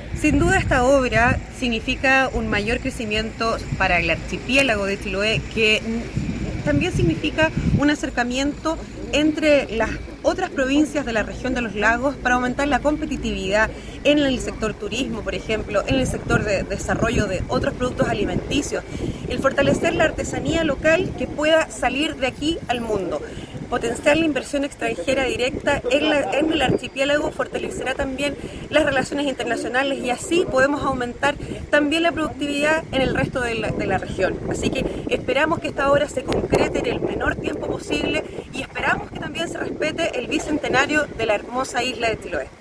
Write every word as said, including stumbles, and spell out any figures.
Sin duda esta obra significa un mayor crecimiento para el archipiélago de Chiloé, que también significa un acercamiento entre las otras provincias de la región de los lagos para aumentar la competitividad en el sector turismo, por ejemplo, en el sector de desarrollo de otros productos alimenticios, el fortalecer la artesanía local que pueda salir de aquí al mundo. Potenciar la inversión extranjera directa en, la, en el archipiélago fortalecerá también las relaciones internacionales y así podemos aumentar también la productividad en el resto de la, de la región. Así que esperamos que esta obra se concrete en el menor tiempo posible y esperamos que también se respete el bicentenario de la hermosa isla de Chiloé.